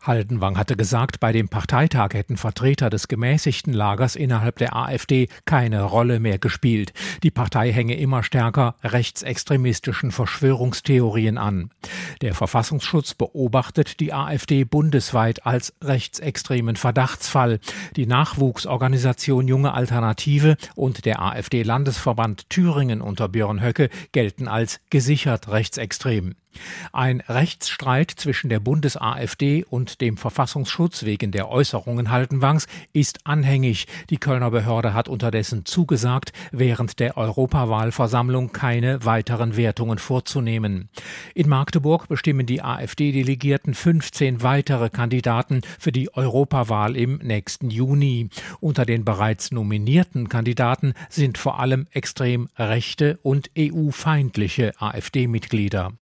Haldenwang hatte gesagt, bei dem Parteitag hätten Vertreter des gemäßigten Lagers innerhalb der AfD keine Rolle mehr gespielt. Die Partei hänge immer stärker rechtsextremistischen Verschwörungstheorien an. Der Verfassungsschutz beobachtet die AfD bundesweit als rechtsextremen Verdachtsfall. Die Nachwuchsorganisation Junge Alternative und der AfD-Landesverband Thüringen unter Björn Höcke gelten als gesichert rechtsextrem. Ein Rechtsstreit zwischen der Bundes-AfD und dem Verfassungsschutz wegen der Äußerungen Haldenwangs ist anhängig. Die Kölner Behörde hat unterdessen zugesagt, während der Europawahlversammlung keine weiteren Wertungen vorzunehmen. In Magdeburg bestimmen die AfD-Delegierten 15 weitere Kandidaten für die Europawahl im nächsten Juni. Unter den bereits nominierten Kandidaten sind vor allem extrem rechte und EU-feindliche AfD-Mitglieder.